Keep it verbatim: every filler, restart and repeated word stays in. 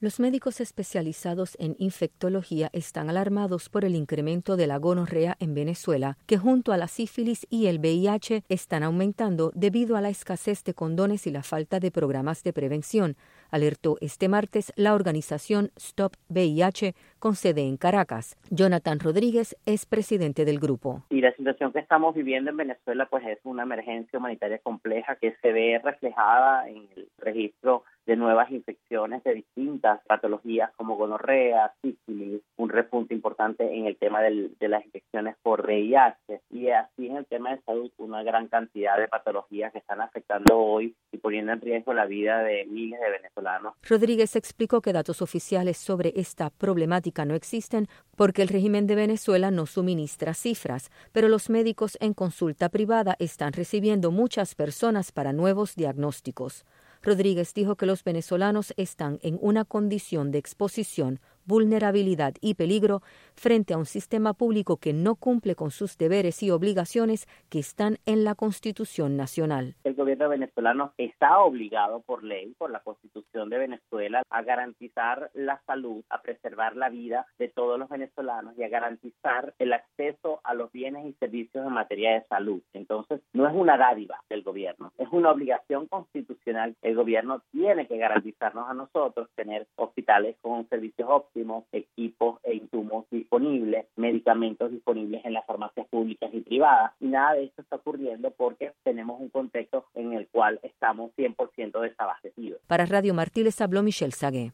Los médicos especializados en infectología están alarmados por el incremento de la gonorrea en Venezuela, que junto a la sífilis y el V I H están aumentando debido a la escasez de condones y la falta de programas de prevención, alertó este martes la organización Stop V I H con sede en Caracas. Jonathan Rodríguez es presidente del grupo. Y la situación que estamos viviendo en Venezuela pues es una emergencia humanitaria compleja que se ve reflejada en el registro de nuevas infecciones de distintas patologías como gonorrea, sífilis, un repunte importante en el tema del, de las infecciones por V I H y así en el tema de salud una gran cantidad de patologías que están afectando hoy y poniendo en riesgo la vida de miles de venezolanos. Rodríguez explicó que datos oficiales sobre esta problemática no existen porque el régimen de Venezuela no suministra cifras, pero los médicos en consulta privada están recibiendo muchas personas para nuevos diagnósticos. Rodríguez dijo que los venezolanos están en una condición de exposición, vulnerabilidad y peligro frente a un sistema público que no cumple con sus deberes y obligaciones que están en la Constitución Nacional. El gobierno venezolano está obligado por ley, por la Constitución de Venezuela, a garantizar la salud, a preservar la vida de todos los venezolanos y a garantizar el acceso a los bienes y servicios en materia de salud. Entonces, no es una dádiva del gobierno, es una obligación constitucional. El gobierno tiene que garantizarnos a nosotros tener hospitales con servicios óptimos, equipos e insumos disponibles, medicamentos disponibles en las farmacias públicas y privadas. Y nada de esto está ocurriendo porque tenemos un contexto en el cual estamos cien por ciento desabastecidos. Para Radio Martí les habló Michelle Sagué.